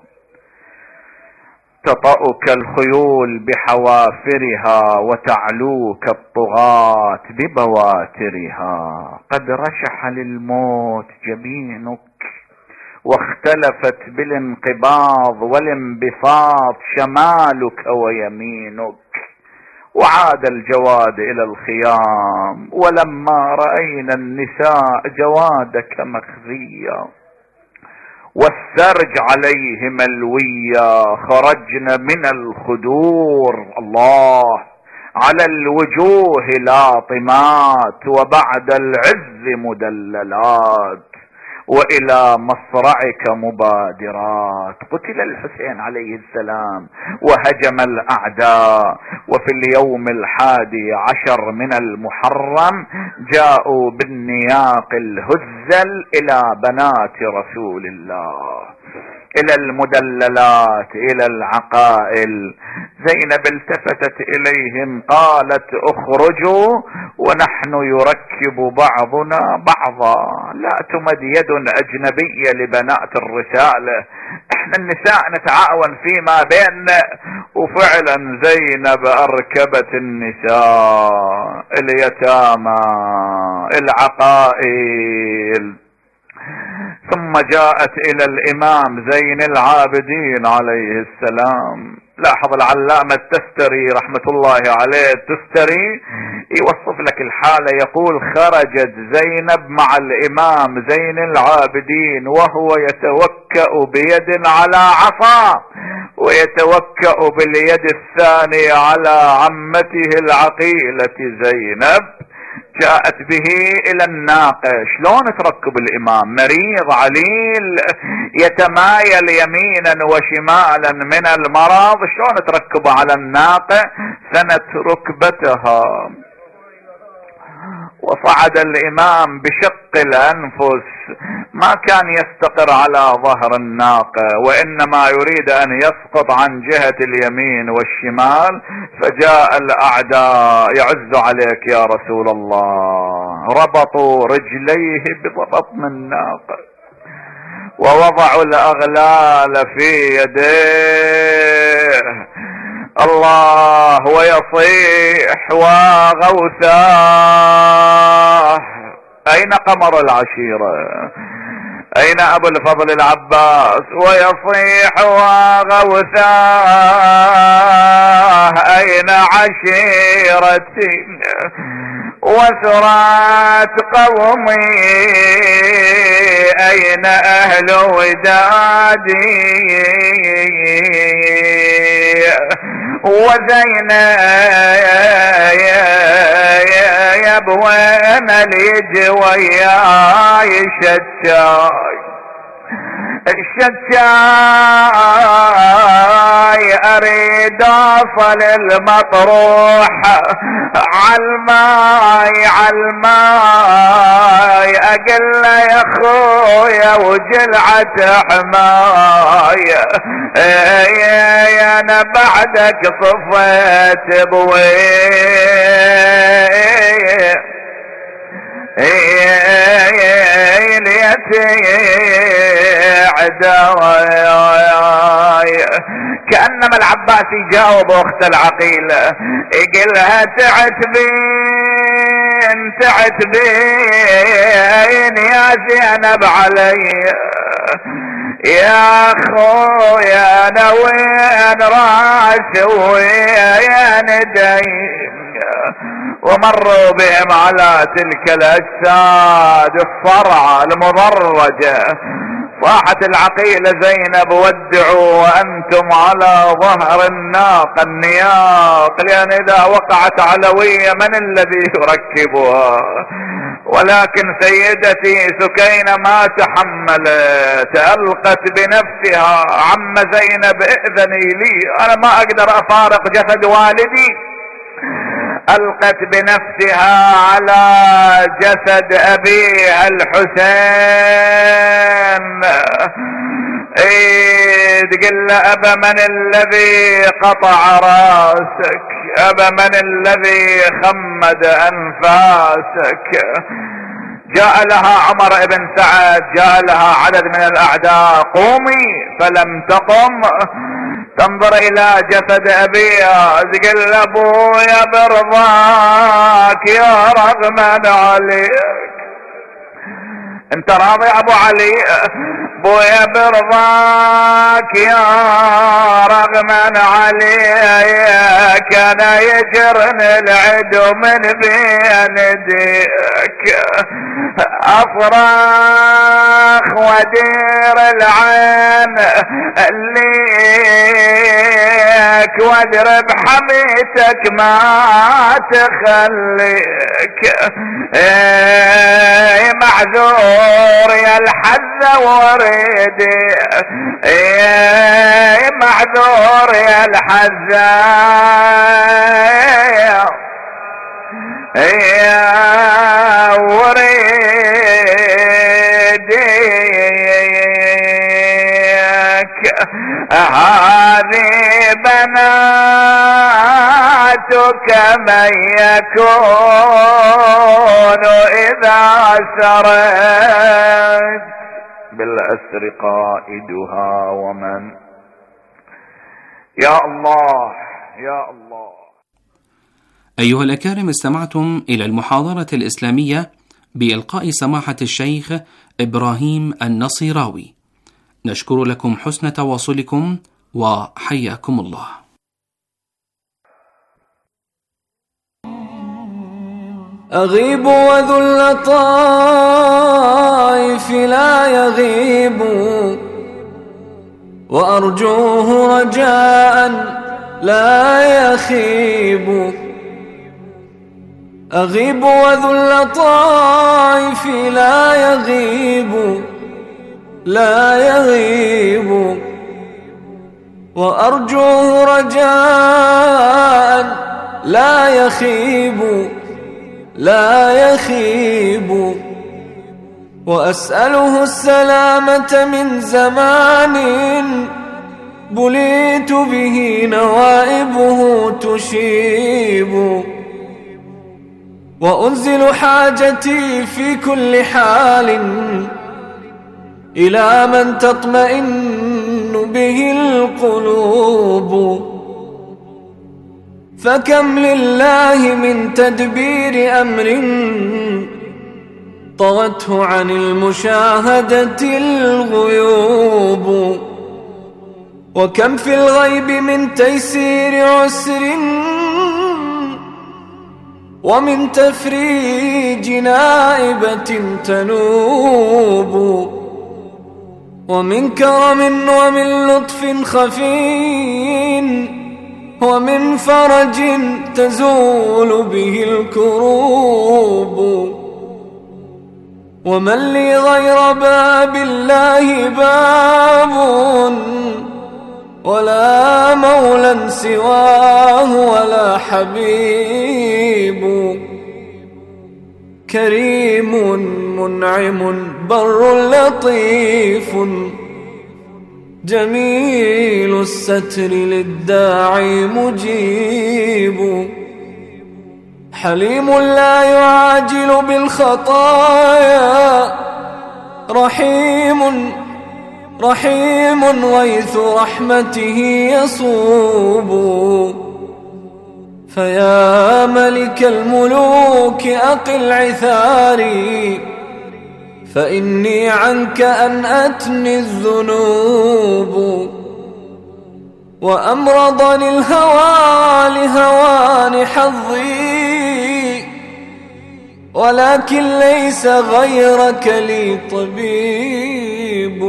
تطأك الخيول بحوافرها وتعلوك الطغاة ببواترها، قد رشح للموت جبينك واختلفت بالانقباض والانبساط شمالك ويمينك. وعاد الجواد الى الخيام، ولما رأينا النساء جوادك مخزيا والسرج عليه ملويا خرجنا من الخدور الله على الوجوه لاطمات وبعد العز مدللات والى مصرعك مبادرات. قتل الحسين عليه السلام وهجم الاعداء، وفي اليوم الحادي عشر من المحرم جاءوا بالنياق الهزل الى بنات رسول الله، الى المدللات، الى العقائل. زينب التفتت اليهم قالت اخرجوا ونحن يركب بعضنا بعضا، لا تمد يد اجنبية لبنات الرسالة، احنا النساء نتعاون فيما بيننا. وفعلا زينب اركبت النساء، اليتامى، العقائل. ثم جاءت الى الامام زين العابدين عليه السلام. لاحظ العلامة التستري رحمة الله عليه، التستري يوصف لك الحالة، يقول خرجت زينب مع الامام زين العابدين وهو يتوكأ بيد على عصا ويتوكأ باليد الثانية على عمته العقيلة زينب. جاءت به الى الناقة. شلون تركب الامام مريض عليل يتمايل يمينا وشمالا من المرض، شلون تركبه على الناقة؟ ثنت ركبتها وصعد الامام بشق الانفس، ما كان يستقر على ظهر الناقة وانما يريد ان يسقط عن جهة اليمين والشمال. فجاء الاعداء يعز عليك يا رسول الله، ربطوا رجليه ببطن الناقة ووضعوا الاغلال في يديه. الله ويصيح وغوثاه. اين قمر العشيرة؟ اين ابو الفضل العباس؟ ويصيح وغوثاه اين عشيرتي وثرات قومي؟ اين اهل ودادي؟ وزينب وين ليج وياي شتاي الشتاي اريد اصل المطروح عالماي عالماي اقل يا خويا وجلعة حماي انا بعدك صفيت بوي كأنما العباس يجاوب اخت العقيلة يقلها تعتبين تعتبين يا زينب علي يا خويا انا وين راسي وين دي. ومروا بهم على تلك الاجساد الصرعى المضرجة. صاحت العقيلة زينب ودعوا وانتم على ظهر الناقة النياق، لان اذا وقعت علوية من الذي يركبها؟ ولكن سيدتي سكينة ما تحملت، ألقت بنفسها عم زينب ائذني لي، انا ما اقدر افارق جسد والدي. ألقت بنفسها على جسد أبيها الحسين. ايه تقول له أبا من الذي قطع راسك؟ أبا من الذي خمد أنفاسك؟ جاء لها عمر بن سعد، جاء لها عدد من الأعداء، قومي، فلم تقم تنظر الى جسد ابيها. تقول ابويا برضاك يا رغما عليك، انت راضي ابو علي؟ بويا برضاك يا رغما عليك انا يجرني العدو من بين يديك اصرخ ودير العين ليك واضرب حميتك ما تخليك ايه معذور يا الحذا وريدي ايه معذور يا الحذا يا وريدك هذه بناتك من يكون إذا سرت بالأسر قائدها ومن يا الله يا الله. أيها الأكارم، استمعتم إلى المحاضرة الإسلامية بإلقاء سماحة الشيخ إبراهيم النصيراوي. نشكر لكم حسن تواصلكم وحياكم الله. أغيب وذو اللطائف لا يغيب وأرجوه رجاء لا يخيب. أغيب وذو اللطائف لا يغيب لا يغيب وأرجوه رجاء لا يخيب لا يخيب. وأسأله السلامة من زمان بليت به نوائبه تشيب. وأنزل حاجتي في كل حال إلى من تطمئن به القلوب. فكم لله من تدبير أمر طغته عن المشاهدة الغيوب. وكم في الغيب من تيسير عسر ومن تفريج نائبة تنوب. ومن كرم ومن لطف خفي ومن فرج تزول به الكروب. ومن لي غير باب الله باب ولا مولى سواه ولا حبيب. كريم منعم بر لطيف جميل الستر للداعي مجيب. حليم لا يعاجل بالخطايا رحيم رحيم غيث رحمته يصوب. فيا ملك الملوك أقل عثاري فإني عنك أنأتني الذنوب. وأمرضني الهوى لهوان حظي ولكن ليس غيرك لي طبيب.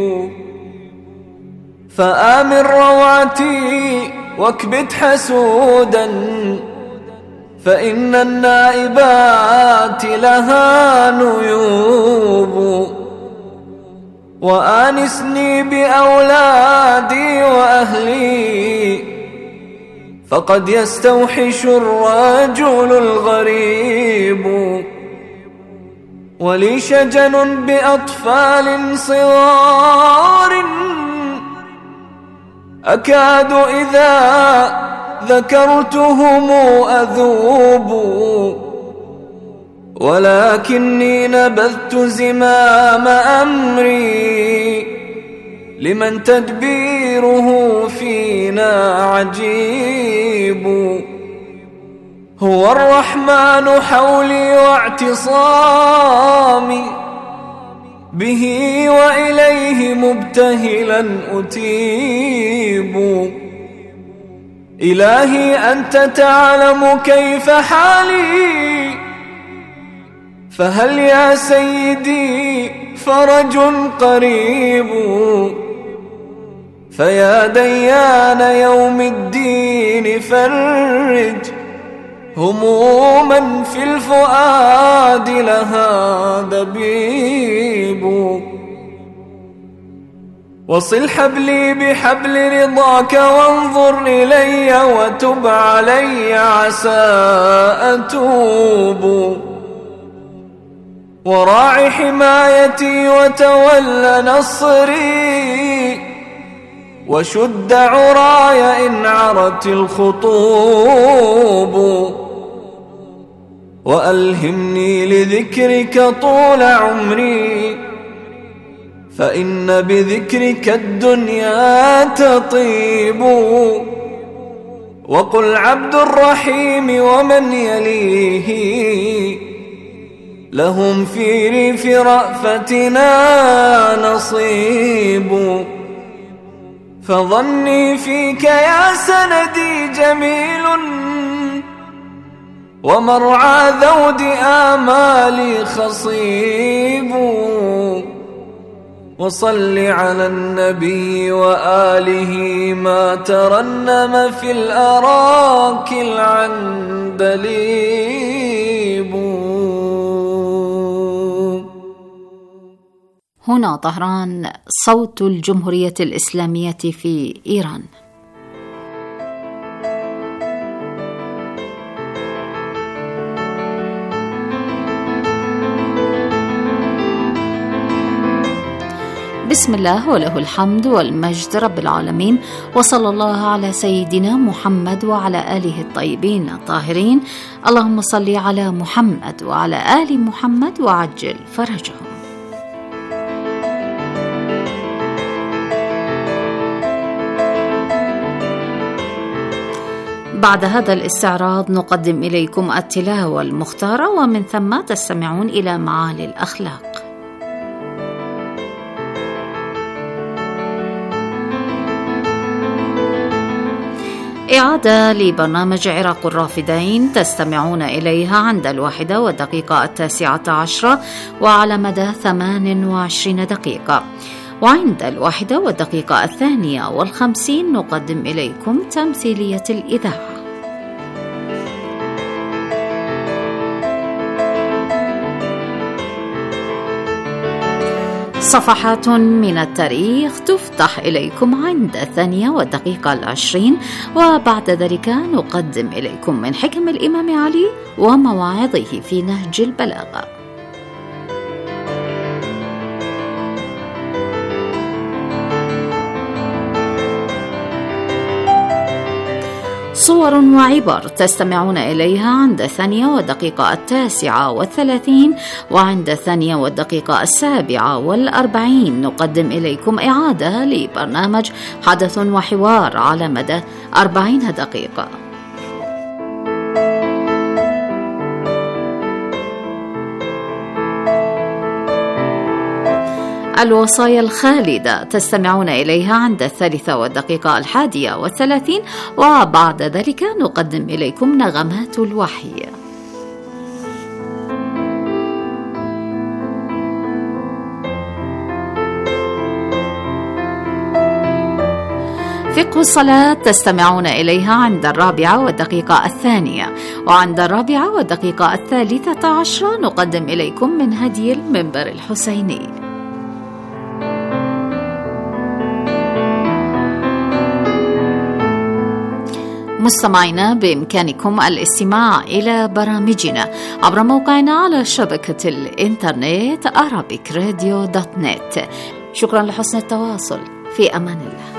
فآمن روعتي واكبت حسودا فإن النائبات لها نيوب. وآنسني بأولادي وأهلي فقد يستوحش الرجل الغريب. ولي شجن بأطفال صغار أكاد إذا ذكرتهم أذوب. ولكني نبذت زمام أمري لمن تدبيره فينا عجيب. هو الرحمن حولي واعتصامي به وإليه مبتهلا أتيب. إلهي أنت تعلم كيف حالي، فهل يا سيدي فرج قريب؟ فيا ديان يوم الدين فرج هموما في الفؤاد لها دبيب. وصل حبلي بحبل رضاك وانظر إلي وتب علي عسى أتوب. وراع حمايتي وتول نصري وشد عراي إن عرت الخطوب. وألهمني لذكرك طول عمري، فإن بذكرك الدنيا تطيب. وقل عبد الرحيم ومن يليه لهم في ريف رأفتنا نصيب. فظني فيك يا سندي جميل، ومرعى ذود آمالي خصيب. وصل على النبي وآله ما ترنم في الأراك العندليب. هنا طهران، صوت الجمهورية الإسلامية في إيران. بسم الله وله الحمد والمجد رب العالمين، وصلى الله على سيدنا محمد وعلى آله الطيبين الطاهرين. اللهم صل على محمد وعلى آل محمد وعجل فرجهم. بعد هذا الاستعراض نقدم إليكم التلاوة المختارة، ومن ثم تستمعون إلى معالي الأخلاق. إعادة لبرنامج عراق الرافدين تستمعون إليها عند الواحدة والدقيقة التاسعة عشرة وعلى مدى ثمان وعشرين دقيقة، وعند الواحدة والدقيقة الثانية والخمسين نقدم إليكم تمثيلية الإذاعة. صفحات من التاريخ تفتح إليكم عند الثانية والدقيقة العشرين، وبعد ذلك نقدم إليكم من حكم الإمام علي ومواعظه في نهج البلاغة. صور وعبر تستمعون إليها عند الثانية والدقيقة التاسعة والثلاثين، وعند الثانية والدقيقة السابعة والأربعين نقدم إليكم إعادة لبرنامج حدث وحوار على مدى أربعين دقيقة. الوصايا الخالدة تستمعون إليها عند الثالثة والدقيقة الحادية والثلاثين، وبعد ذلك نقدم إليكم نغمات الوحي. فقه الصلاة تستمعون إليها عند الرابعة والدقيقة الثانية، وعند الرابعة والدقيقة الثالثة عشرة نقدم إليكم من هدي المنبر الحسيني. مستمعينا، بإمكانكم الاستماع إلى برامجنا عبر موقعنا على شبكة الإنترنت arabic radio دوت نت. شكرا لحسن التواصل، في أمان الله.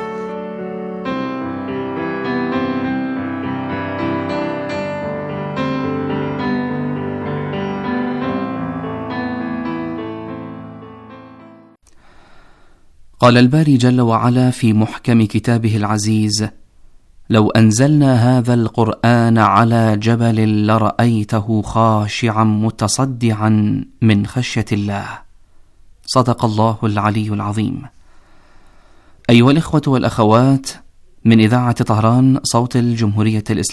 قال الباري جل وعلا في محكم كتابه العزيز: لو أنزلنا هذا القرآن على جبل لرأيته خاشعا متصدعا من خشية الله. صدق الله العلي العظيم. أيها الإخوة والأخوات، من إذاعة طهران صوت الجمهورية الإسلامية،